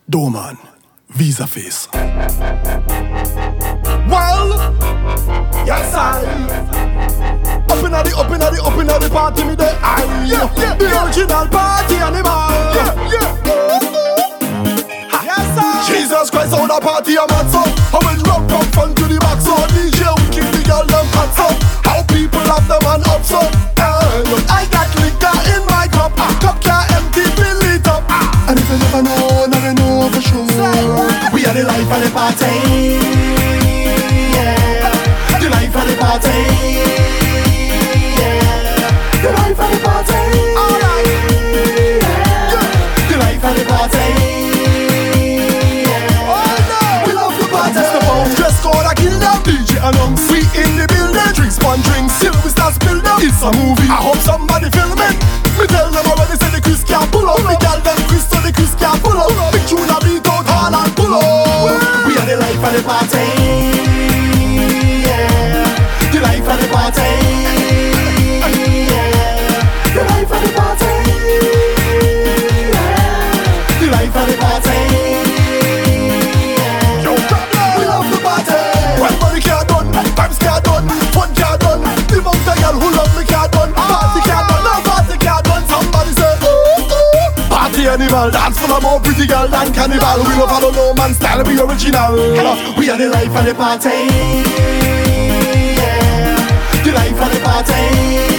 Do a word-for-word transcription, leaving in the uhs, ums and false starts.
Doman, Visa Face. Well, yes I. Up inna the, up inna the, up inna the party me there. I, yeah, yeah, the yeah. original party animal. Yeah, yeah. Yes I. Jesus Christ, how the party a mad so. How it rock from front to the back so. D J we keep the girl them hot so. How people have the man up so. And I got liquor in my cup. Cup can't empty, fill it up. And if you never know, never know for sure. We are the life of the party. Yeah, the life of the party. Yeah, the life of the party. Alright. Yeah, the life of the party. Yeah. Oh no, we love the party. It's the bomb dress code I kill them. D J announce we in the building. Drinks one drink, till we start spill them. It's a movie. I hope somebody film it. Me tell them already say the Chris can't pull up. Me tell them Chris so the Chris can't pull up. Big tune a beat out hard and pull up. We are the life of the party. Yeah, the life of the party. Yeah, the life of the party. Yeah, the life of the party. Yeah, we love the party. When money can't done, times can't done, fun can't done. The amount of girl who love me can't done. Party can't done, no party can't done. Somebody say ooh, ooh. Party animal, dance full of more pretty girl than cannibal. We don't follow no man style, be original. We are the life of the party. Yeah, the life of the party.